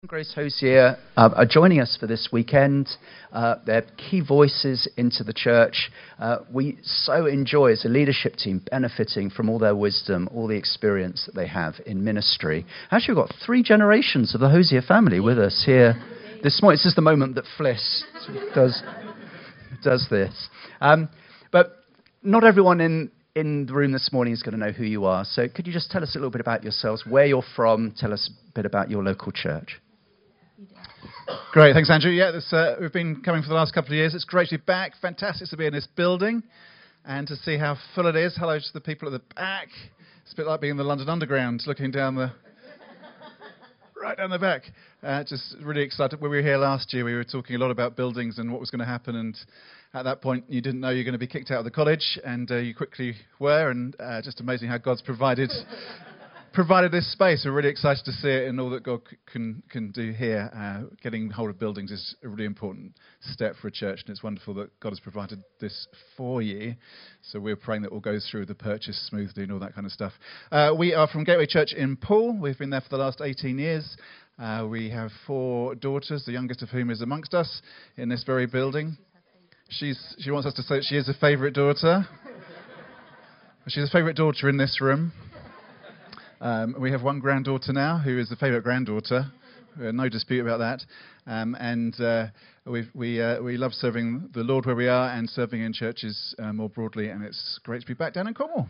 Grace Hosier are joining us for this weekend. They're key voices into the church. We so enjoy, as a leadership team, benefiting from all their wisdom, all the experience that they have in ministry. Actually, we've got 3 generations of the Hosier family with us here this morning. This is the moment that Fliss does this. But not everyone in the room this morning is going to know who you are. So could you just tell us a little bit about yourselves, where you're from, tell us a bit about your local church? Great, thanks, Andrew. Yeah, we've been coming for the last couple of years. It's great to be back. Fantastic to be in this building and to see how full it is. Hello to the people at the back. It's a bit like being in the London Underground, looking down right down the back. Just really excited. When we were here last year, we were talking a lot about buildings and what was going to happen. And at that point, you didn't know you were going to be kicked out of the college, and you quickly were. And just amazing how God's provided this space. We're really excited to see it and all that God can do here. Getting hold of buildings is a really important step for a church, and it's wonderful that God has provided this for you. So we're praying that it will go through the purchase smoothly and all that kind of stuff. We are from Gateway Church in Poole. We've been there for the last 18 years. We have 4 daughters, the youngest of whom is amongst us in this very building. She wants us to say that she is a favourite daughter. She's a favourite daughter in this room. We have 1 granddaughter now who is the favourite granddaughter. No dispute about that. We love serving the Lord where we are and serving in churches more broadly, and it's great to be back down in Cornwall.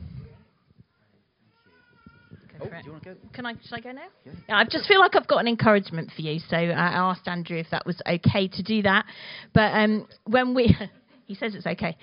Do you want to go? Should I go now? Yeah, I just feel like I've got an encouragement for you, so I asked Andrew if that was okay to do that. But when he says it's okay.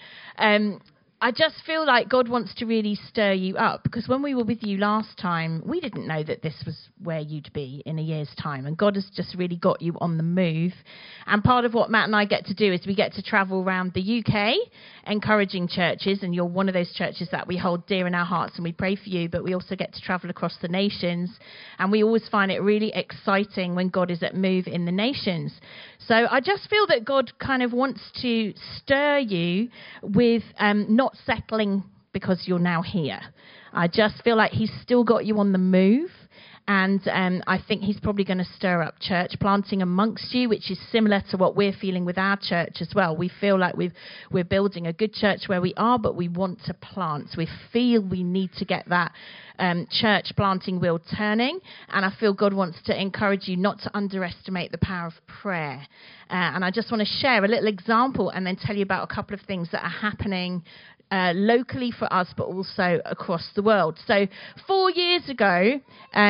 I just feel like God wants to really stir you up, because when we were with you last time, we didn't know that this was where you'd be in a year's time, and God has just really got you on the move. And part of what Matt and I get to do is we get to travel around the UK encouraging churches, and you're one of those churches that we hold dear in our hearts and we pray for you, but we also get to travel across the nations, and we always find it really exciting when God is at move in the nations. So I just feel that God kind of wants to stir you with not settling because you're now here. I just feel like he's still got you on the move. And I think he's probably going to stir up church planting amongst you, which is similar to what we're feeling with our church as well. We feel like we're building a good church where we are, but we want to plant. We feel we need to get that church planting wheel turning. And I feel God wants to encourage you not to underestimate the power of prayer. And I just want to share a little example and then tell you about a couple of things that are happening locally for us, but also across the world. So 4 years ago,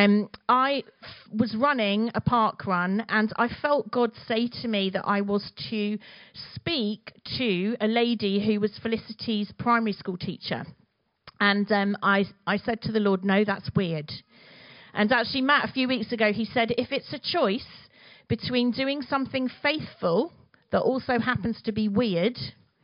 I was running a park run, and I felt God say to me that I was to speak to a lady who was Felicity's primary school teacher. And I said to the Lord, no, that's weird. And actually, Matt, a few weeks ago, he said, if it's a choice between doing something faithful that also happens to be weird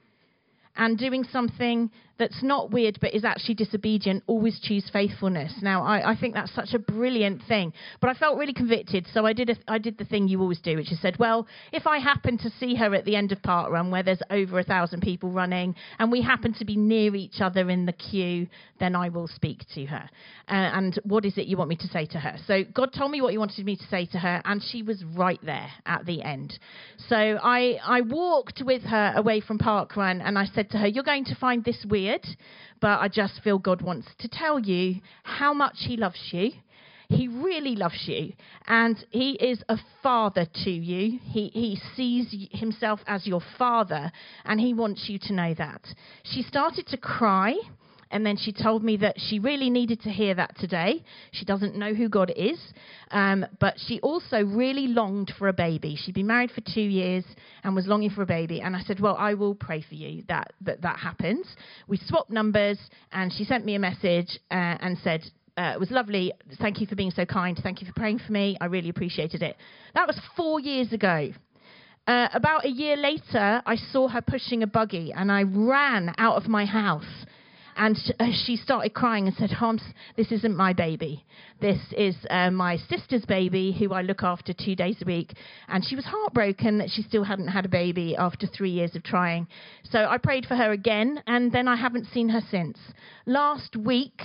and doing something that's not weird but is actually disobedient, always choose faithfulness. Now, I think that's such a brilliant thing. But I felt really convicted, so I did the thing you always do, which is said, well, if I happen to see her at the end of Park Run where there's over 1,000 people running and we happen to be near each other in the queue, then I will speak to her. And what is it you want me to say to her? So God told me what he wanted me to say to her, and she was right there at the end. So I walked with her away from Park Run, and I said to her, you're going to find this weird, but I just feel God wants to tell you how much he loves you. He really loves you, and he is a father to you. He sees himself as your father, and he wants you to know that. She started to cry, and then she told me that she really needed to hear that today. She doesn't know who God is, but she also really longed for a baby. She'd been married for 2 years and was longing for a baby. And I said, well, I will pray for you that happens. We swapped numbers, and she sent me a message and said, it was lovely. Thank you for being so kind. Thank you for praying for me. I really appreciated it. That was 4 years ago. About a year later, I saw her pushing a buggy, and I ran out of my house. And she started crying and said, Hans, this isn't my baby. This is my sister's baby, who I look after 2 days a week. And she was heartbroken that she still hadn't had a baby after 3 years of trying. So I prayed for her again, and then I haven't seen her since. Last week,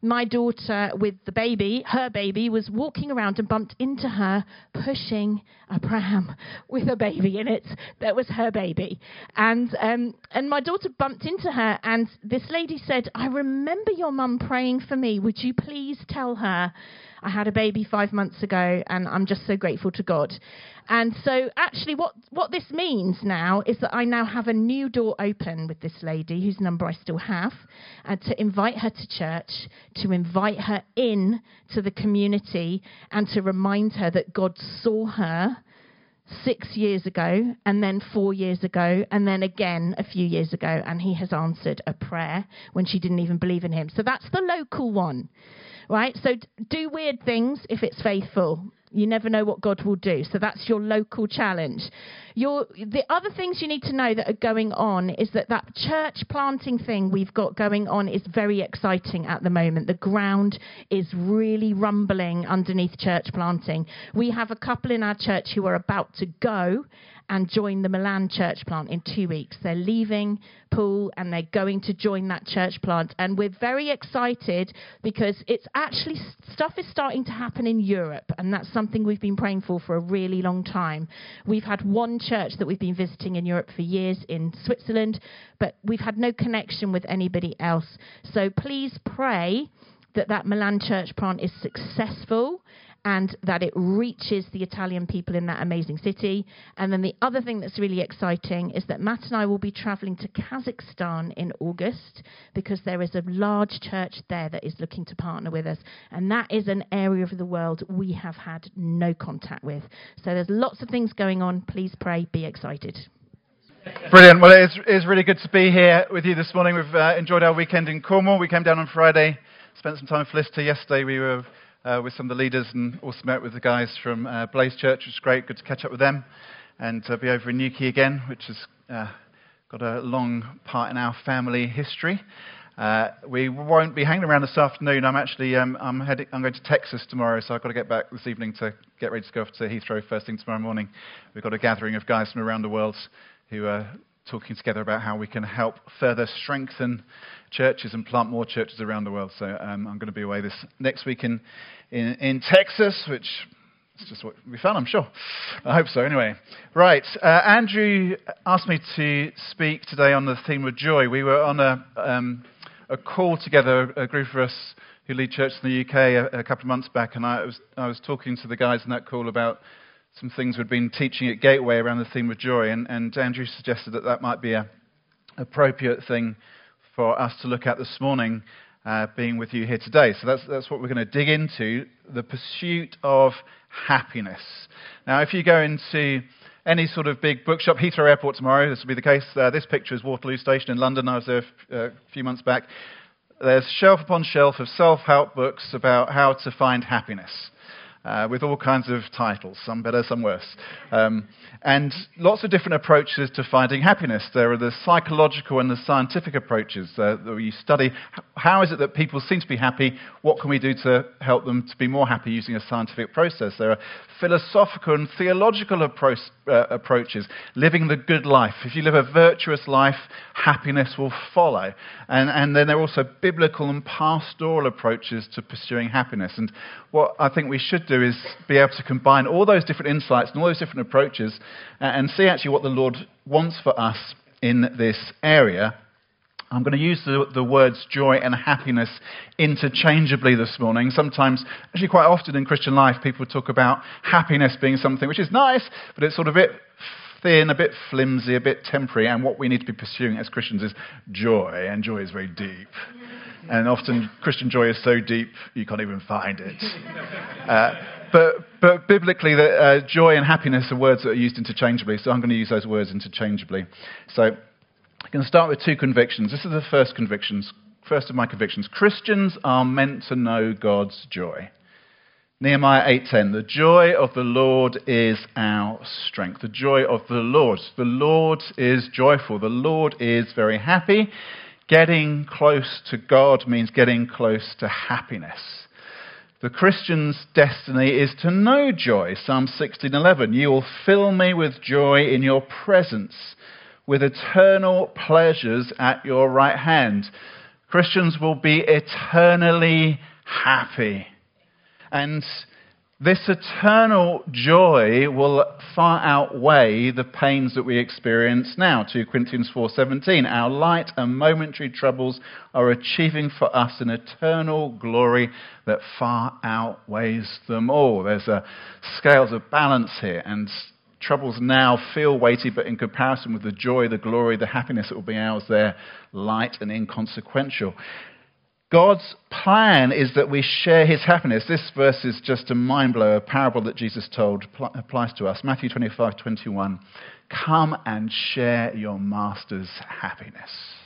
my daughter with the baby, her baby, was walking around and bumped into her pushing a pram with a baby in it. That was her baby. And my daughter bumped into her, and this lady said, "I remember your mum praying for me. Would you please tell her I had a baby 5 months ago, and I'm just so grateful to God." And so actually what this means now is that I now have a new door open with this lady, whose number I still have, and to invite her to church, to invite her in to the community, and to remind her that God saw her 6 years ago, and then 4 years ago, and then again a few years ago, and he has answered a prayer when she didn't even believe in him. So that's the local one, right? So do weird things if it's faithful. You never know what God will do. So that's your local challenge. The other things you need to know that are going on is that church planting thing we've got going on is very exciting at the moment. The ground is really rumbling underneath church planting. We have a couple in our church who are about to go and join the Milan church plant in 2 weeks. They're leaving Poole and they're going to join that church plant. And we're very excited because it's actually stuff is starting to happen in Europe. And that's something we've been praying for a really long time. We've had one church that we've been visiting in Europe for years in Switzerland, but we've had no connection with anybody else. So please pray that Milan church plant is successful and that it reaches the Italian people in that amazing city. And then the other thing that's really exciting is that Matt and I will be travelling to Kazakhstan in August because there is a large church there that is looking to partner with us. And that is an area of the world we have had no contact with. So there's lots of things going on. Please pray, be excited. Brilliant. Well, it is really good to be here with you this morning. We've enjoyed our weekend in Cornwall. We came down on Friday, spent some time with Felicity. Yesterday we were with some of the leaders and also met with the guys from Blaze Church, which was great. Good to catch up with them and be over in Newquay again, which has got a long part in our family history. We won't be hanging around this afternoon. I'm going to Texas tomorrow, so I've got to get back this evening to get ready to go off to Heathrow first thing tomorrow morning. We've got a gathering of guys from around the world who are talking together about how we can help further strengthen churches and plant more churches around the world. So I'm going to be away this next week in Texas, which is just what will be fun, I'm sure. I hope so, anyway. Right, Andrew asked me to speak today on the theme of joy. We were on a call together, a group of us who lead church in the UK a couple of months back, and I was talking to the guys in that call about some things we'd been teaching at Gateway around the theme of joy, and Andrew suggested that might be an appropriate thing for us to look at this morning, being with you here today. So that's what we're going to dig into, the pursuit of happiness. Now, if you go into any sort of big bookshop, Heathrow Airport tomorrow, this will be the case. This picture is Waterloo Station in London. I was there a few months back. There's shelf upon shelf of self-help books about how to find happiness. With all kinds of titles, some better, some worse. And lots of different approaches to finding happiness. There are the psychological and the scientific approaches that you study. How is it that people seem to be happy? What can we do to help them to be more happy using a scientific process? There are philosophical and theological approaches. Living the good life. If you live a virtuous life, happiness will follow. And then there are also biblical and pastoral approaches to pursuing happiness. And what I think we should do is be able to combine all those different insights and all those different approaches and see actually what the Lord wants for us in this area. I'm going to use the words joy and happiness interchangeably this morning. Sometimes, actually quite often in Christian life, people talk about happiness being something which is nice, but it's sort of a bit thin, a bit flimsy, a bit temporary, and what we need to be pursuing as Christians is joy, and joy is very deep. And often Christian joy is so deep you can't even find it. But biblically, joy and happiness are words that are used interchangeably, so I'm going to use those words interchangeably. So I'm going to start with two convictions. This is the first of my convictions. Christians are meant to know God's joy. Nehemiah 8:10, the joy of the Lord is our strength. The joy of the Lord. The Lord is joyful. The Lord is very happy. Getting close to God means getting close to happiness. The Christian's destiny is to know joy. Psalm 16:11, you will fill me with joy in your presence, with eternal pleasures at your right hand. Christians will be eternally happy. And this eternal joy will far outweigh the pains that we experience now. 2 Corinthians 4:17, our light and momentary troubles are achieving for us an eternal glory that far outweighs them all. There's a scales of balance here, and troubles now feel weighty, but in comparison with the joy, the glory, the happiness that will be ours, they're light and inconsequential. God's plan is that we share his happiness. This verse is just a mind blower. A parable that Jesus told applies to us. Matthew 25:21. Come and share your master's happiness.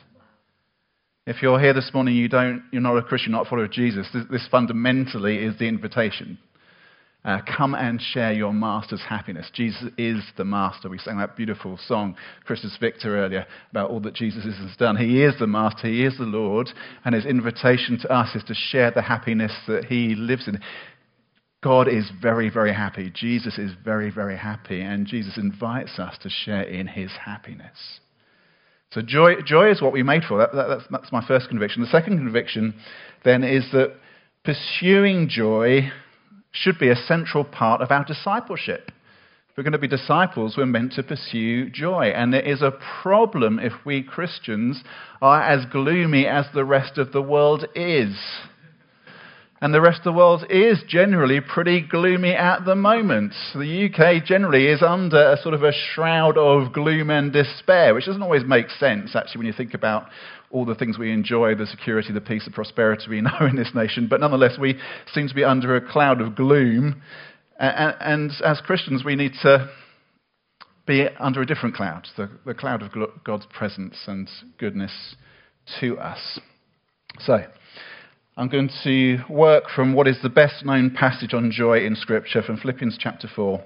If you're here this morning, you're not a Christian, not a follower of Jesus, this fundamentally is the invitation. Come and share your master's happiness. Jesus is the master. We sang that beautiful song, Christus Victor, earlier, about all that Jesus has done. He is the master. He is the Lord. And his invitation to us is to share the happiness that he lives in. God is very, very happy. Jesus is very, very happy. And Jesus invites us to share in his happiness. So joy is what we're made for. That's my first conviction. The second conviction, then, is that pursuing joy should be a central part of our discipleship. If we're going to be disciples, we're meant to pursue joy. And there is a problem if we Christians are as gloomy as the rest of the world is. And the rest of the world is generally pretty gloomy at the moment. The UK generally is under a sort of a shroud of gloom and despair, which doesn't always make sense, actually, when you think about all the things we enjoy, the security, the peace, the prosperity we know in this nation. But nonetheless, we seem to be under a cloud of gloom. And as Christians, we need to be under a different cloud, the cloud of God's presence and goodness to us. So, I'm going to work from what is the best known passage on joy in Scripture, from Philippians chapter 4.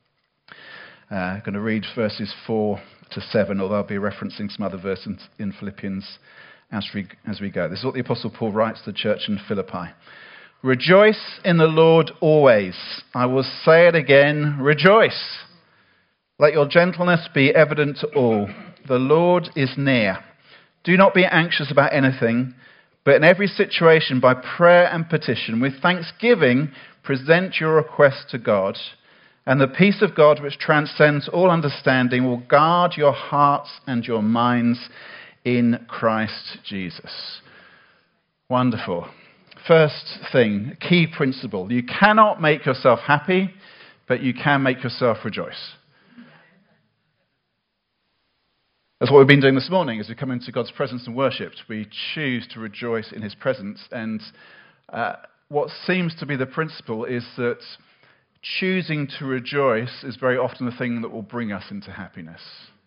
I'm going to read verses 4 to 7, although I'll be referencing some other verses in Philippians as we go. This is what the Apostle Paul writes to the church in Philippi. Rejoice in the Lord always. I will say it again, rejoice. Let your gentleness be evident to all. The Lord is near. Do not be anxious about anything, but in every situation, by prayer and petition, with thanksgiving, present your requests to God, and the peace of God, which transcends all understanding, will guard your hearts and your minds in Christ Jesus. Wonderful. First thing, key principle. You cannot make yourself happy, but you can make yourself rejoice. That's what we've been doing this morning as we come into God's presence and worship. We choose to rejoice in his presence. And what seems to be the principle is that choosing to rejoice is very often the thing that will bring us into happiness.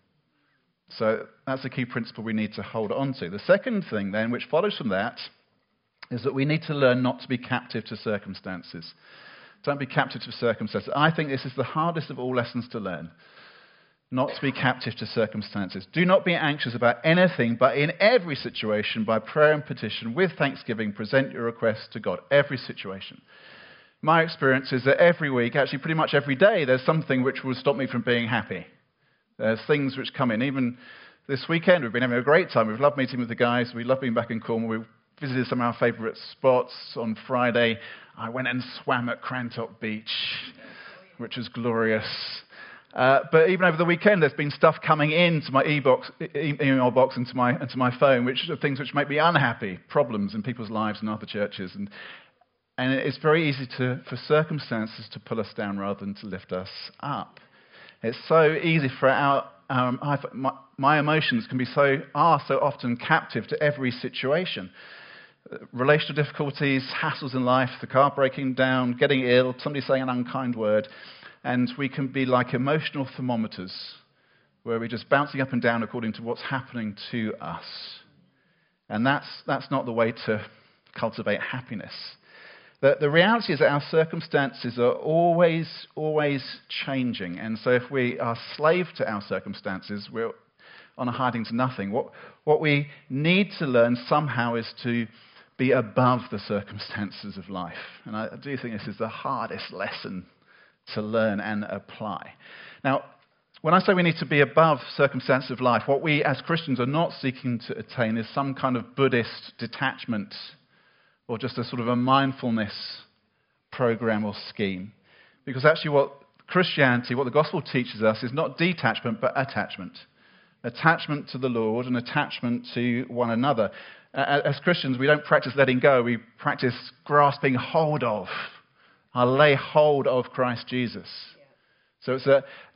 So that's a key principle we need to hold on to. The second thing then, which follows from that, is that we need to learn not to be captive to circumstances. Don't be captive to circumstances. I think this is the hardest of all lessons to learn. Not to be captive to circumstances. Do not be anxious about anything, but in every situation, by prayer and petition, with thanksgiving, present your requests to God. Every situation. My experience is that every week, actually pretty much every day, there's something which will stop me from being happy. There's things which come in. Even this weekend, we've been having a great time. We've loved meeting with the guys. We love being back in Cornwall. We've visited some of our favourite spots. On Friday, I went and swam at Crantock Beach, which was glorious. But even over the weekend, there's been stuff coming into my email box, into my phone, which are things which make me unhappy, problems in people's lives and other churches. And it's very easy for circumstances to pull us down rather than to lift us up. It's so easy for my emotions can be so often captive to every situation. Relational difficulties, hassles in life, the car breaking down, getting ill, somebody saying an unkind word. And we can be like emotional thermometers, where we're just bouncing up and down according to what's happening to us. And that's not the way to cultivate happiness. The reality is that our circumstances are always changing. And so if we are slave to our circumstances, we're on a hiding to nothing. What we need to learn somehow is to be above the circumstances of life. And I do think this is the hardest lesson to learn and apply. Now, When I say we need to be above circumstances of life, what we as Christians are not seeking to attain is some kind of Buddhist detachment or just a sort of a mindfulness program or scheme. Because actually what Christianity, what the gospel teaches us is not detachment but attachment. Attachment to the Lord and attachment to one another. As Christians, we don't practice letting go, we practice grasping hold of. I lay hold of Christ Jesus. So it's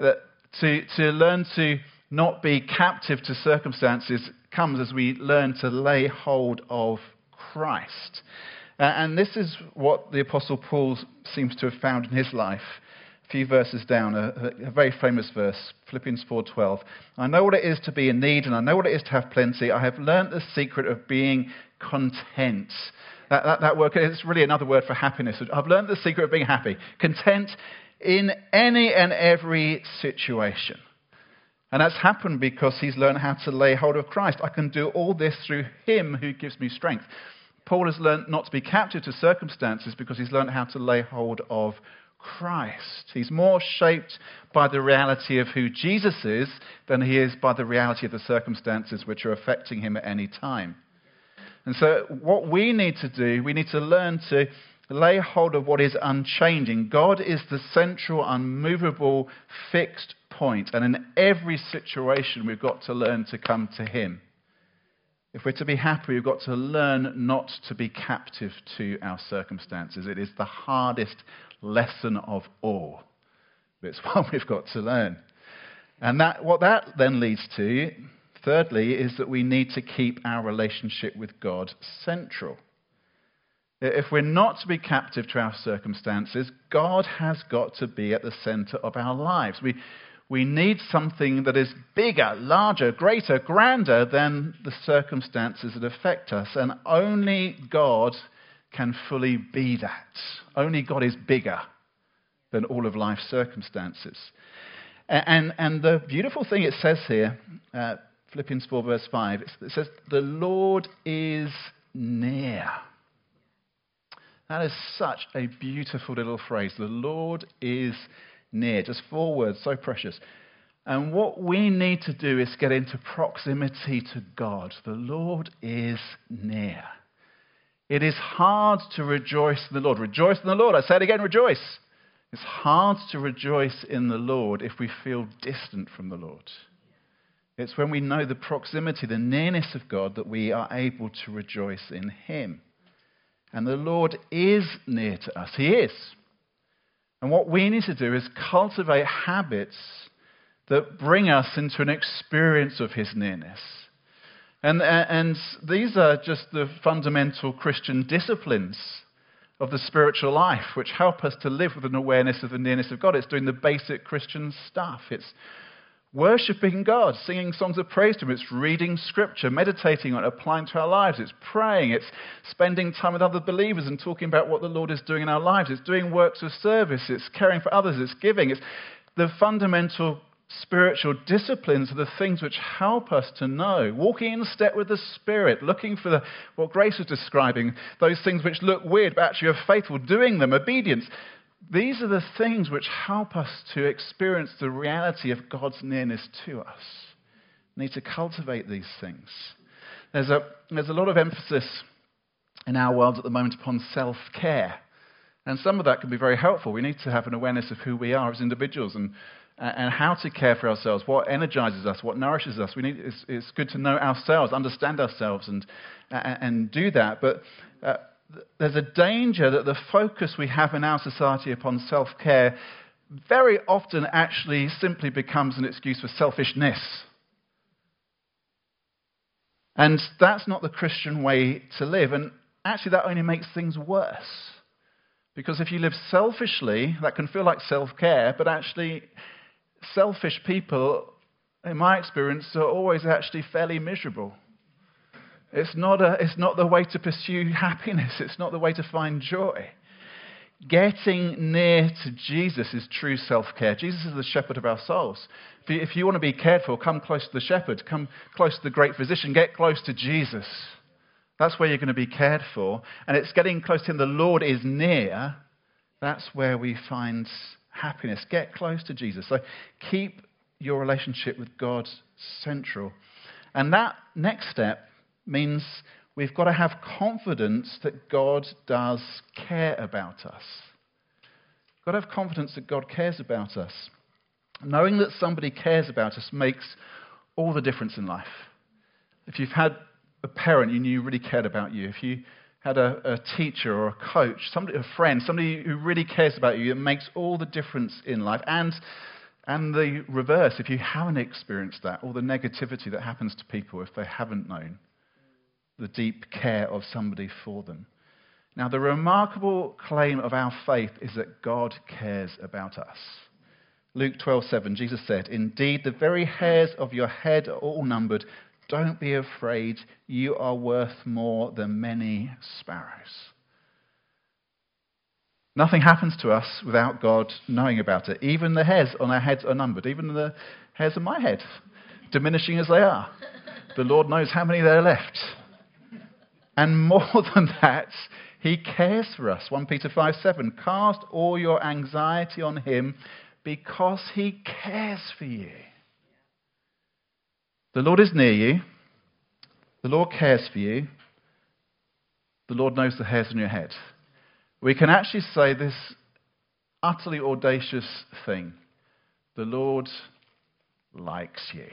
to learn to not be captive to circumstances comes as we learn to lay hold of Christ. And this is what the Apostle Paul seems to have found in his life. A few verses down, a very famous verse, Philippians 4:12. I know what it is to be in need, and I know what it is to have plenty. I have learnt the secret of being content. That word is really another word for happiness. I've learnt the secret of being happy, content in any and every situation. And that's happened because he's learned how to lay hold of Christ. I can do all this through him who gives me strength. Paul has learned not to be captive to circumstances because he's learned how to lay hold of Christ. He's more shaped by the reality of who Jesus is than he is by the reality of the circumstances which are affecting him at any time. And so what we need to do, we need to learn to lay hold of what is unchanging. God is the central, unmovable, fixed point. And in every situation, we've got to learn to come to him. If we're to be happy, we've got to learn not to be captive to our circumstances. It is the hardest lesson of all. But it's one we've got to learn. And what that then leads to, thirdly, is that we need to keep our relationship with God central. If we're not to be captive to our circumstances, God has got to be at the center of our lives. We need something that is bigger, larger, greater, grander than the circumstances that affect us. And only God can fully be that. Only God is bigger than all of life's circumstances. And the beautiful thing it says here, Philippians 4 verse 5, it says, the Lord is near. That is such a beautiful little phrase. The Lord is near. Just 4 words, so precious. And what we need to do is get into proximity to God. The Lord is near. It is hard to rejoice in the Lord. Rejoice in the Lord. I say it again, rejoice. It's hard to rejoice in the Lord if we feel distant from the Lord. It's when we know the proximity, the nearness of God, that we are able to rejoice in him. And the Lord is near to us. He is. And what we need to do is cultivate habits that bring us into an experience of his nearness. And these are just the fundamental Christian disciplines of the spiritual life, which help us to live with an awareness of the nearness of God. It's doing the basic Christian stuff. It's worshipping God, singing songs of praise to him. It's reading scripture, meditating on it, applying to our lives. It's praying. It's spending time with other believers and talking about what the Lord is doing in our lives. It's doing works of service. It's caring for others. It's giving. It's the fundamental spiritual disciplines are the things which help us to know. Walking in step with the Spirit, looking for what Grace was describing, those things which look weird but actually are faithful, doing them, obedience. These are the things which help us to experience the reality of God's nearness to us. We need to cultivate these things. There's a lot of emphasis in our world at the moment upon self-care. And some of that can be very helpful. We need to have an awareness of who we are as individuals and how to care for ourselves, what energizes us, what nourishes us. It's good to know ourselves, understand ourselves, and do that. But there's a danger that the focus we have in our society upon self-care very often actually simply becomes an excuse for selfishness. And that's not the Christian way to live. And actually that only makes things worse. Because if you live selfishly, that can feel like self-care, but actually selfish people, in my experience, are always actually fairly miserable. It's not the way to pursue happiness. It's not the way to find joy. Getting near to Jesus is true self-care. Jesus is the shepherd of our souls. If you want to be cared for, come close to the shepherd. Come close to the great physician. Get close to Jesus. That's where you're going to be cared for. And it's getting close to him. The Lord is near. That's where we find happiness. Get close to Jesus. So keep your relationship with God central. And that next step means we've got to have confidence that God does care about us. We've got to have confidence that God cares about us. Knowing that somebody cares about us makes all the difference in life. If you've had a parent you knew really cared about you, if you had a teacher or a coach, a friend, somebody who really cares about you, it makes all the difference in life. And the reverse, if you haven't experienced that, all the negativity that happens to people if they haven't known the deep care of somebody for them. Now, the remarkable claim of our faith is that God cares about us. Luke 12:7, Jesus said, "Indeed, the very hairs of your head are all numbered. Don't be afraid. You are worth more than many sparrows." Nothing happens to us without God knowing about it. Even the hairs on our heads are numbered. Even the hairs on my head, diminishing as they are. The Lord knows how many there are left. And more than that, he cares for us. 1 Peter 5:7, "Cast all your anxiety on him because he cares for you." The Lord is near you. The Lord cares for you. The Lord knows the hairs on your head. We can actually say this utterly audacious thing. The Lord likes you.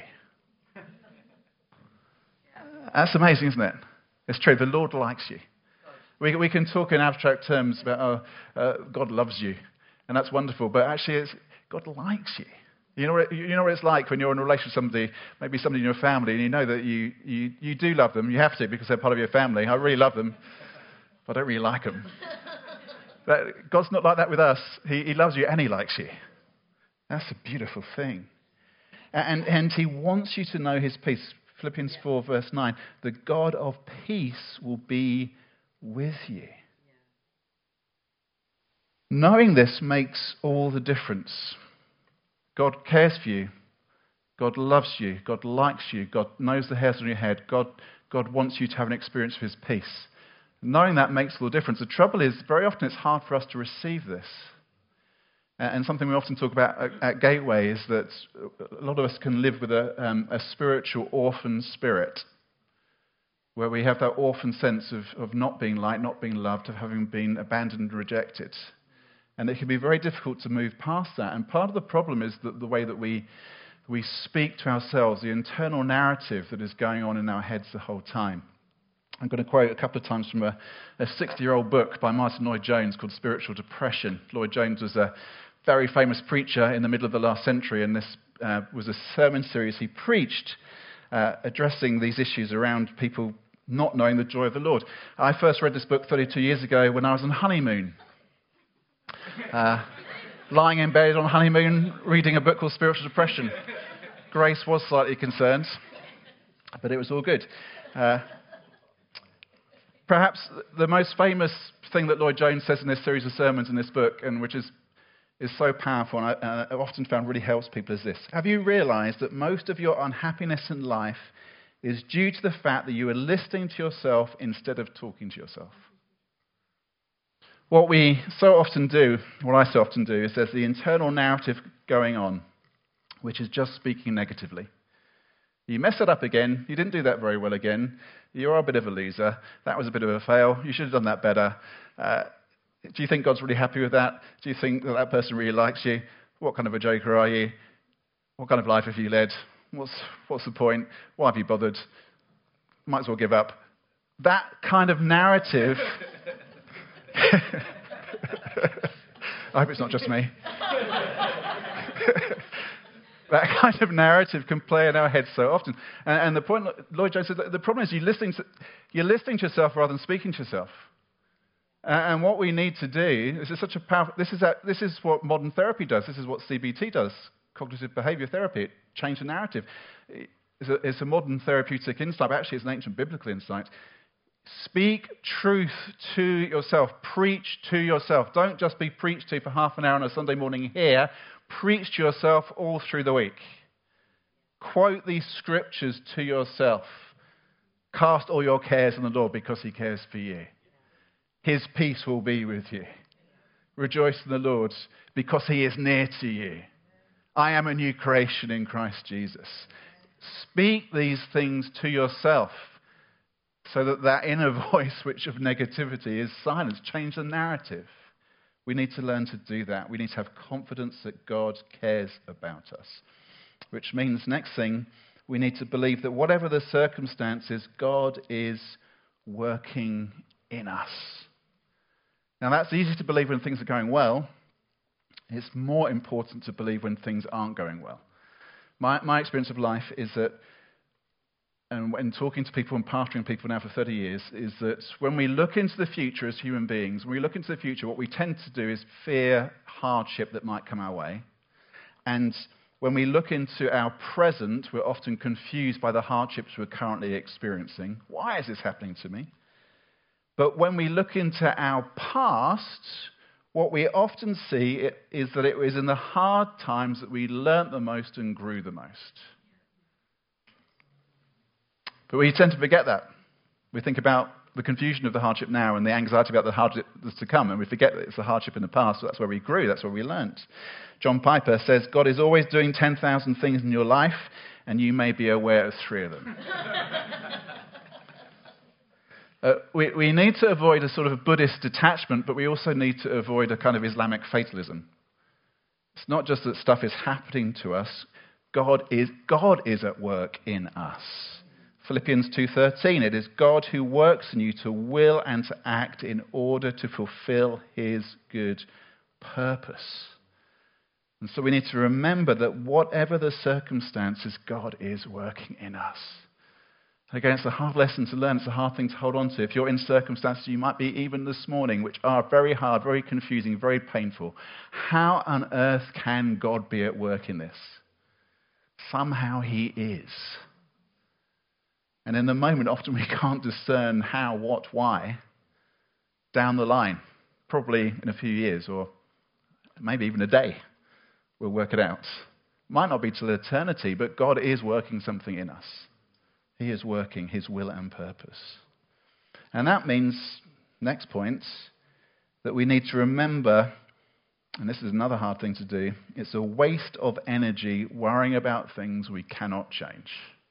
That's amazing, isn't it? It's true. The Lord likes you. We can talk in abstract terms about God loves you, and that's wonderful. But actually, God likes you. You know what it's like when you're in a relationship with somebody, maybe somebody in your family, and you know that you do love them. You have to because they're part of your family. I really love them, but I don't really like them. But God's not like that with us. He loves you and he likes you. That's a beautiful thing. And he wants you to know his peace. Philippians 4 verse 9, "The God of peace will be with you." Knowing this makes all the difference. God cares for you. God loves you. God likes you. God knows the hairs on your head. God wants you to have an experience of his peace. Knowing that makes all the difference. The trouble is, very often it's hard for us to receive this. And something we often talk about at Gateway is that a lot of us can live with a spiritual orphan spirit, where we have that orphan sense of not being liked, not being loved, of having been abandoned and rejected. And it can be very difficult to move past that. And part of the problem is that the way that we speak to ourselves, the internal narrative that is going on in our heads the whole time. I'm going to quote a couple of times from a 60-year-old book by Martin Lloyd-Jones called Spiritual Depression. Lloyd-Jones was a very famous preacher in the middle of the last century, and this was a sermon series he preached addressing these issues around people not knowing the joy of the Lord. I first read this book 32 years ago when I was on honeymoon. Lying in bed on honeymoon, reading a book called Spiritual Depression. Grace was slightly concerned, but it was all good. Perhaps the most famous thing that Lloyd-Jones says in this series of sermons in this book, and which is so powerful and I've often found really helps people, is this. Have you realized that most of your unhappiness in life is due to the fact that you are listening to yourself instead of talking to yourself? What we so often do, what I so often do, is there's the internal narrative going on, which is just speaking negatively. You mess it up again. You didn't do that very well again. You're a bit of a loser. That was a bit of a fail. You should have done that better. Do you think God's really happy with that? Do you think that person really likes you? What kind of a joker are you? What kind of life have you led? What's the point? Why have you bothered? Might as well give up. That kind of narrative... I hope it's not just me. That kind of narrative can play in our heads so often. And the point, Lloyd-Jones said, the problem is you're listening to yourself rather than speaking to yourself. And what we need to do is such a powerful. This is what modern therapy does. This is what CBT does. Cognitive behavior therapy. It changed the narrative. It's a modern therapeutic insight. But actually, it's an ancient biblical insight. Speak truth to yourself. Preach to yourself. Don't just be preached to for half an hour on a Sunday morning here. Preach to yourself all through the week. Quote these scriptures to yourself. Cast all your cares on the Lord because he cares for you. His peace will be with you. Rejoice in the Lord because he is near to you. I am a new creation in Christ Jesus. Speak these things to yourself so that that inner voice which of negativity is silenced. Change the narrative. We need to learn to do that. We need to have confidence that God cares about us. Which means, next thing, we need to believe that whatever the circumstances, God is working in us. Now, that's easy to believe when things are going well. It's more important to believe when things aren't going well. My experience of life is that, and when talking to people and pastoring people now for 30 years, is that when we look into the future as human beings, when we look into the future, what we tend to do is fear hardship that might come our way. And when we look into our present, we're often confused by the hardships we're currently experiencing. Why is this happening to me? But when we look into our past, what we often see is that it was in the hard times that we learnt the most and grew the most. But we tend to forget that. We think about the confusion of the hardship now and the anxiety about the hardship that's to come, and we forget that it's the hardship in the past, so that's where we grew, that's where we learnt. John Piper says, God is always doing 10,000 things in your life, and you may be aware of 3 of them. We need to avoid a sort of Buddhist detachment, but we also need to avoid a kind of Islamic fatalism. It's not just that stuff is happening to us. God is at work in us. Philippians 2:13, it is God who works in you to will and to act in order to fulfill his good purpose. And so we need to remember that whatever the circumstances, God is working in us. Again, it's a hard lesson to learn. It's a hard thing to hold on to. If you're in circumstances you might be even this morning, which are very hard, very confusing, very painful, how on earth can God be at work in this? Somehow he is. And in the moment, often we can't discern how, what, why. Down the line, probably in a few years or maybe even a day, we'll work it out. Might not be till eternity, but God is working something in us. He is working his will and purpose. And that means, next point, that we need to remember, and this is another hard thing to do, it's a waste of energy worrying about things we cannot change.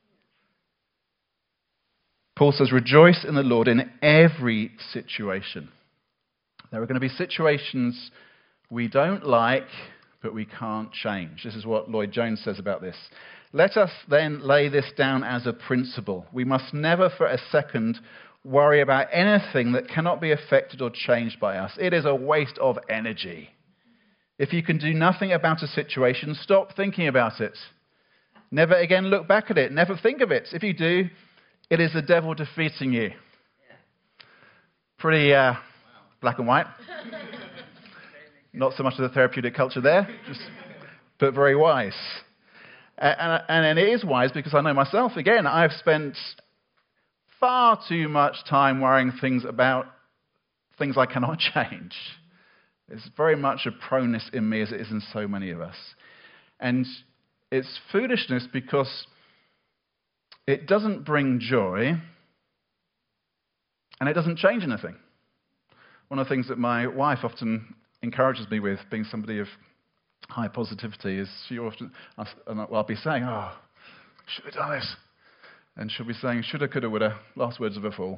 Paul says, rejoice in the Lord in every situation. There are going to be situations we don't like, but we can't change. This is what Lloyd Jones says about this. Let us then lay this down as a principle. We must never for a second worry about anything that cannot be affected or changed by us. It is a waste of energy. If you can do nothing about a situation, stop thinking about it. Never again look back at it. Never think of it. If you do, it is the devil defeating you. Pretty black and white. Not so much of the therapeutic culture there, but very wise. And it is wise because I know myself, again, I've spent far too much time worrying about things I cannot change. It's very much a proneness in me as it is in so many of us. And it's foolishness because it doesn't bring joy and it doesn't change anything. One of the things that my wife often encourages me with, being somebody of high positivity, is she often, I'll be saying, oh, should have done this. And she'll be saying, shoulda, coulda, woulda, last words of a fool.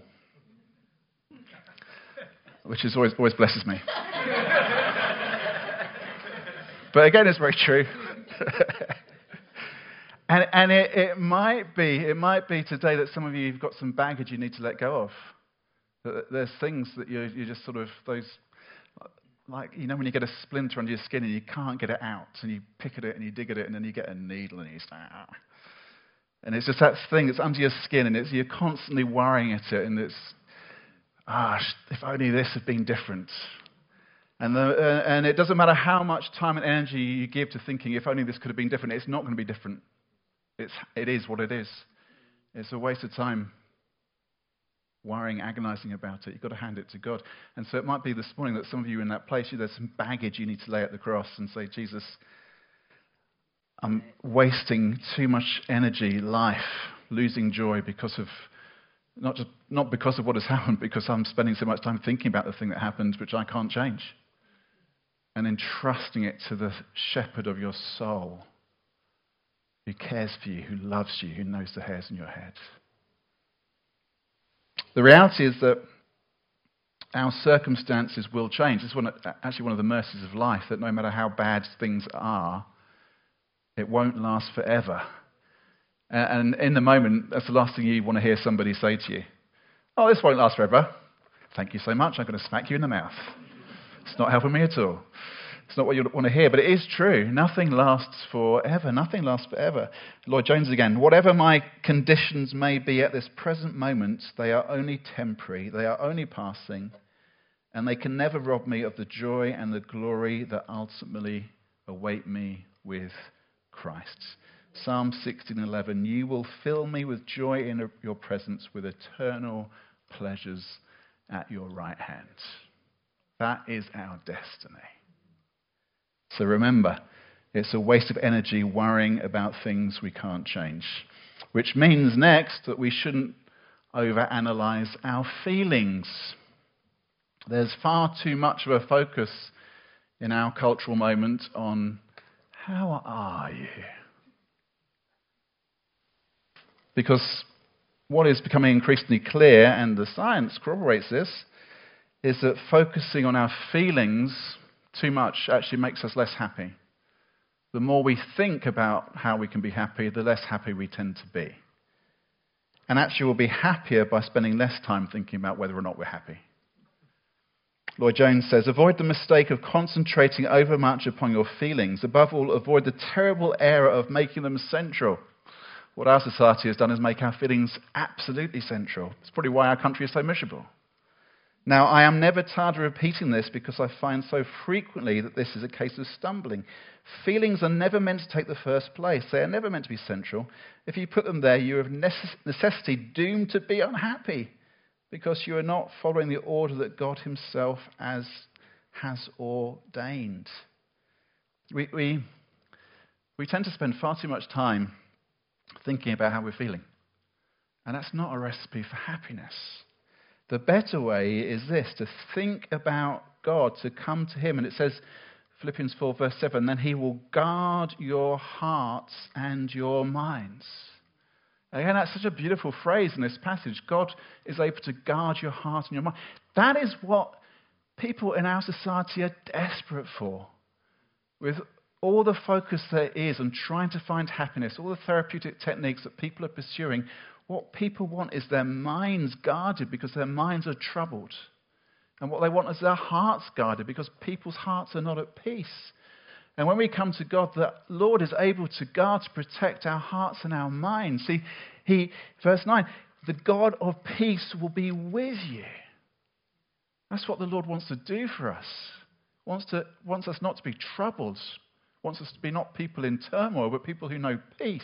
Which is always blesses me. But again, it's very true. and it might be today that some of you have got some baggage you need to let go of. That there's things that you're just sort of those. Like, you know, when you get a splinter under your skin and you can't get it out, and you pick at it and you dig at it, and then you get a needle and you say, ah. And it's just that thing that's under your skin, and you're constantly worrying at it, and it's, if only this had been different. And it doesn't matter how much time and energy you give to thinking, if only this could have been different, it's not going to be different. It is what it is. It's a waste of time. Worrying, agonizing about it. You've got to hand it to God. And so it might be this morning that some of you are in that place, there's some baggage you need to lay at the cross and say, Jesus, I'm wasting too much energy, life, losing joy because of, not because of what has happened, because I'm spending so much time thinking about the thing that happened, which I can't change. And entrusting it to the shepherd of your soul who cares for you, who loves you, who knows the hairs on your head. The reality is that our circumstances will change. It's actually one of the mercies of life, that no matter how bad things are, it won't last forever. And in the moment, that's the last thing you want to hear somebody say to you. Oh, this won't last forever. Thank you so much. I'm going to smack you in the mouth. It's not helping me at all. It's not what you want to hear, but it is true. Nothing lasts forever. Nothing lasts forever. Lloyd Jones again. Whatever my conditions may be at this present moment, they are only temporary. They are only passing. And they can never rob me of the joy and the glory that ultimately await me with Christ. Psalm 16:11. You will fill me with joy in your presence, with eternal pleasures at your right hand. That is our destiny. So remember, it's a waste of energy worrying about things we can't change. Which means next that we shouldn't overanalyze our feelings. There's far too much of a focus in our cultural moment on how are you? Because what is becoming increasingly clear, and the science corroborates this, is that focusing on our feelings too much actually makes us less happy. The more we think about how we can be happy, the less happy we tend to be. And actually we'll be happier by spending less time thinking about whether or not we're happy. Lloyd Jones says, avoid the mistake of concentrating overmuch upon your feelings. Above all, avoid the terrible error of making them central. What our society has done is make our feelings absolutely central. It's probably why our country is so miserable. Now, I am never tired of repeating this because I find so frequently that this is a case of stumbling. Feelings are never meant to take the first place. They are never meant to be central. If you put them there, you are of necessity doomed to be unhappy because you are not following the order that God himself has ordained. We tend to spend far too much time thinking about how we're feeling. And that's not a recipe for happiness. The better way is this, to think about God, to come to him. And it says, Philippians 4 verse 7, then he will guard your hearts and your minds. Again, that's such a beautiful phrase in this passage. God is able to guard your heart and your mind. That is what people in our society are desperate for. With all the focus there is on trying to find happiness, all the therapeutic techniques that people are pursuing, what people want is their minds guarded because their minds are troubled. And what they want is their hearts guarded because people's hearts are not at peace. And when we come to God, the Lord is able to guard, to protect our hearts and our minds. See, verse 9, the God of peace will be with you. That's what the Lord wants to do for us. Wants us not to be troubled. Wants us to be not people in turmoil, but people who know peace.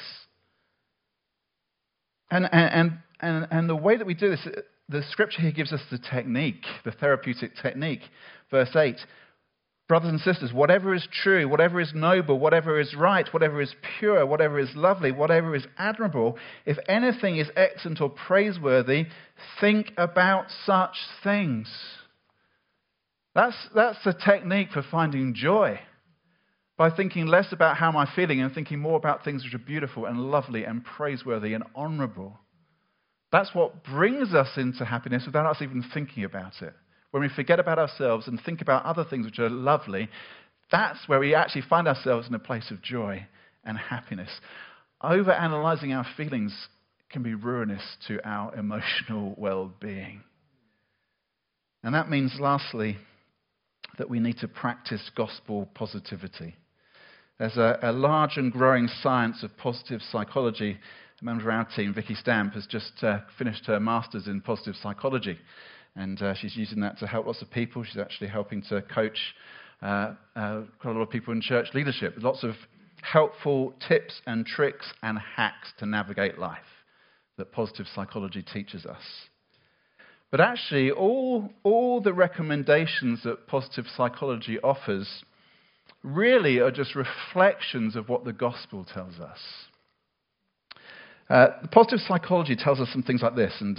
And the way that we do this, the scripture here gives us the technique, the therapeutic technique. Verse 8, brothers and sisters, whatever is true, whatever is noble, whatever is right, whatever is pure, whatever is lovely, whatever is admirable, if anything is excellent or praiseworthy, think about such things. That's the technique for finding joy. By thinking less about how am I feeling and thinking more about things which are beautiful and lovely and praiseworthy and honourable. That's what brings us into happiness without us even thinking about it. When we forget about ourselves and think about other things which are lovely, that's where we actually find ourselves in a place of joy and happiness. Overanalyzing our feelings can be ruinous to our emotional well-being. And that means, lastly, that we need to practice gospel positivity. There's a large and growing science of positive psychology. A member of our team, Vicky Stamp, has just finished her master's in positive psychology. And she's using that to help lots of people. She's actually helping to coach quite a lot of people in church leadership. Lots of helpful tips and tricks and hacks to navigate life that positive psychology teaches us. But actually, all the recommendations that positive psychology offers really are just reflections of what the gospel tells us. Positive psychology tells us some things like this, and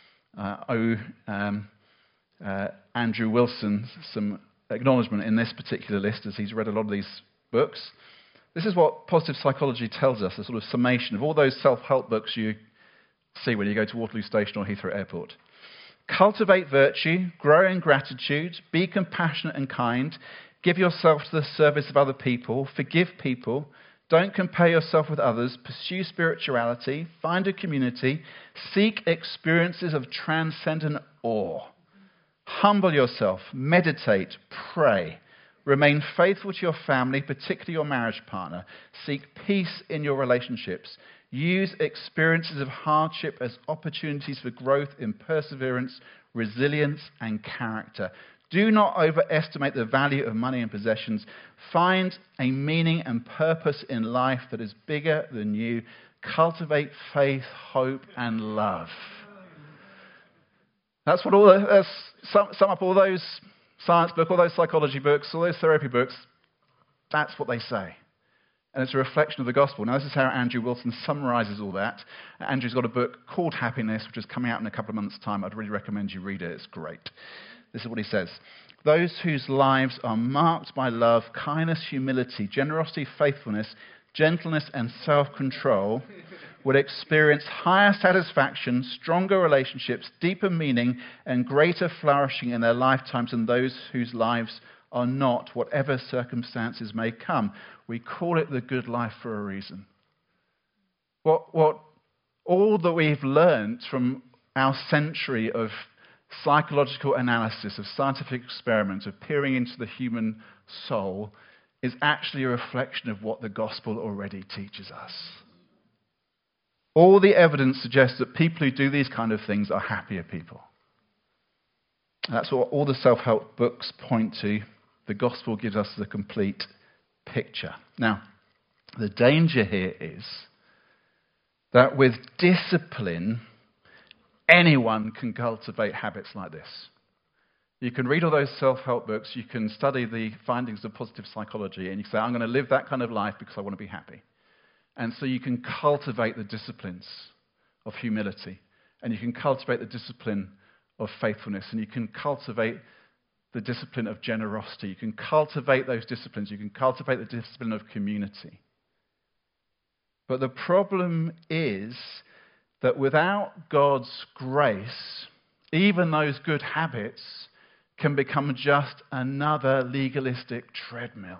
Andrew Wilson, some acknowledgement in this particular list as he's read a lot of these books. This is what positive psychology tells us, a sort of summation of all those self-help books you see when you go to Waterloo Station or Heathrow Airport. Cultivate virtue, grow in gratitude, be compassionate and kind, give yourself to the service of other people, forgive people, don't compare yourself with others, pursue spirituality, find a community, seek experiences of transcendent awe. Humble yourself, meditate, pray. Remain faithful to your family, particularly your marriage partner. Seek peace in your relationships. Use experiences of hardship as opportunities for growth in perseverance, resilience, and character. Do not overestimate the value of money and possessions. Find a meaning and purpose in life that is bigger than you. Cultivate faith, hope, and love. That's what sum up all those science books, all those psychology books, all those therapy books. That's what they say. And it's a reflection of the gospel. Now, this is how Andrew Wilson summarizes all that. Andrew's got a book called Happiness, which is coming out in a couple of months' time. I'd really recommend you read it. It's great. This is what he says. Those whose lives are marked by love, kindness, humility, generosity, faithfulness, gentleness, and self-control would experience higher satisfaction, stronger relationships, deeper meaning, and greater flourishing in their lifetimes than those whose lives are not, whatever circumstances may come. We call it the good life for a reason. All that we've learned from our century of psychological analysis, of scientific experiment, of peering into the human soul, is actually a reflection of what the gospel already teaches us. All the evidence suggests that people who do these kind of things are happier people. That's what all the self-help books point to. The gospel gives us the complete picture. Now, the danger here is that with discipline, anyone can cultivate habits like this. You can read all those self-help books, you can study the findings of positive psychology, and you say, I'm going to live that kind of life because I want to be happy. And so you can cultivate the disciplines of humility, and you can cultivate the discipline of faithfulness, and you can cultivate the discipline of generosity. You can cultivate those disciplines. You can cultivate the discipline of community. But the problem is that without God's grace, even those good habits can become just another legalistic treadmill.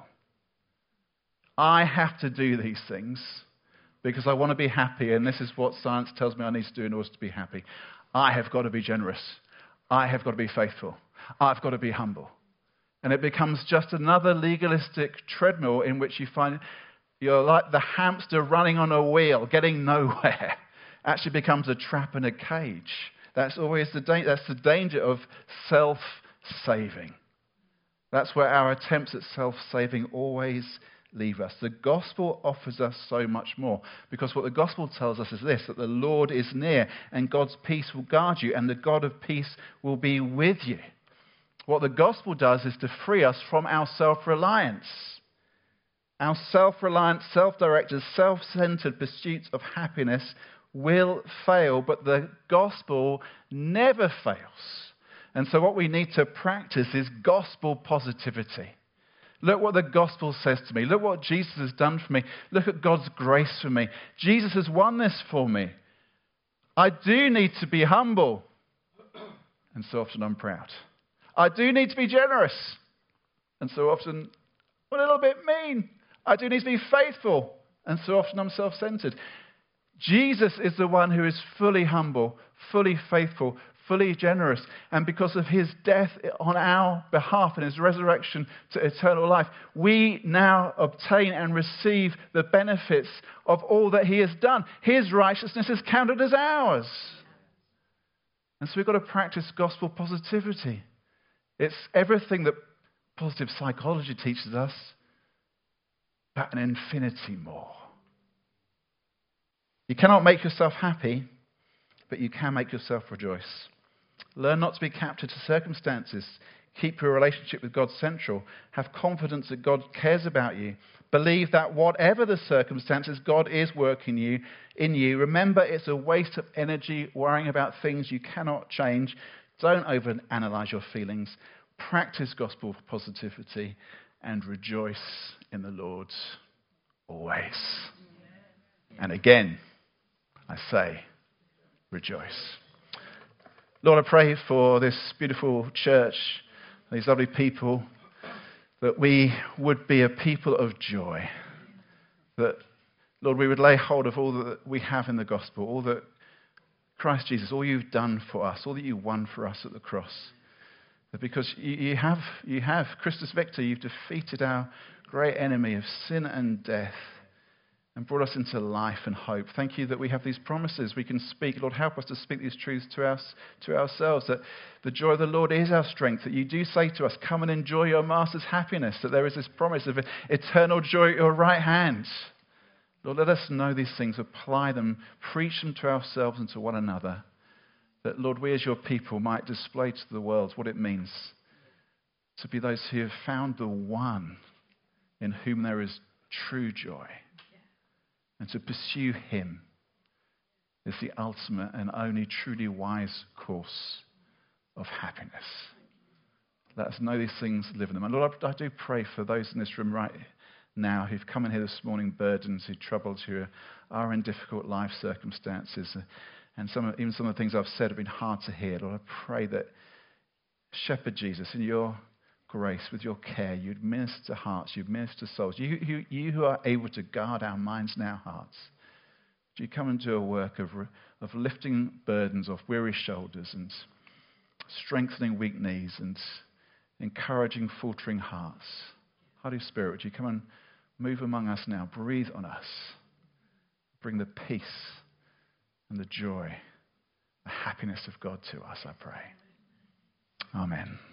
I have to do these things because I want to be happy, and this is what science tells me I need to do in order to be happy. I have got to be generous. I have got to be faithful. I've got to be humble. And it becomes just another legalistic treadmill in which you find you're like the hamster running on a wheel, getting nowhere. Actually becomes a trap in a cage. That's always that's the danger of self-saving. That's where our attempts at self-saving always leave us. The gospel offers us so much more, because what the gospel tells us is this, that the Lord is near and God's peace will guard you and the God of peace will be with you. What the gospel does is to free us from our self-reliance. Our self-reliant, self-directed, self-centered pursuits of happiness will fail, but the gospel never fails. And so what we need to practice is gospel positivity. Look what the gospel says to me. Look what Jesus has done for me. Look at God's grace for me. Jesus has won this for me. I do need to be humble, and so often I'm proud. I do need to be generous, and so often I'm a little bit mean. I do need to be faithful, and so often I'm self-centered. Jesus is the one who is fully humble, fully faithful, fully generous. And because of his death on our behalf and his resurrection to eternal life, we now obtain and receive the benefits of all that he has done. His righteousness is counted as ours. And so we've got to practice gospel positivity. It's everything that positive psychology teaches us, but an infinity more. You cannot make yourself happy, but you can make yourself rejoice. Learn not to be captive to circumstances. Keep your relationship with God central. Have confidence that God cares about you. Believe that whatever the circumstances, God is working in you. Remember, it's a waste of energy worrying about things you cannot change. Don't overanalyze your feelings. Practice gospel positivity and rejoice in the Lord. always. And again, I say, rejoice. Lord, I pray for this beautiful church, these lovely people, that we would be a people of joy. That, Lord, we would lay hold of all that we have in the gospel, all that Christ Jesus, all you've done for us, all that you won for us at the cross. That because you have, Christus Victor, you've defeated our great enemy of sin and death and brought us into life and hope. Thank you that we have these promises we can speak. Lord, help us to speak these truths to ourselves, that the joy of the Lord is our strength, that you do say to us, come and enjoy your master's happiness, that there is this promise of eternal joy at your right hand. Lord, let us know these things, apply them, preach them to ourselves and to one another, that, Lord, we as your people might display to the world what it means to be those who have found the one in whom there is true joy. And to pursue him is the ultimate and only truly wise course of happiness. Let us know these things, live in them. And Lord, I do pray for those in this room right now who've come in here this morning burdened, who troubled, who are in difficult life circumstances. And even some of the things I've said have been hard to hear. Lord, I pray that Shepherd Jesus, in your grace, with your care, you'd minister hearts, you'd minister souls. You who are able to guard our minds and our hearts. Do you come and do a work of lifting burdens off weary shoulders and strengthening weak knees and encouraging faltering hearts. Holy Spirit, would you come and move among us now, breathe on us, bring the peace and the joy, the happiness of God to us, I pray. Amen.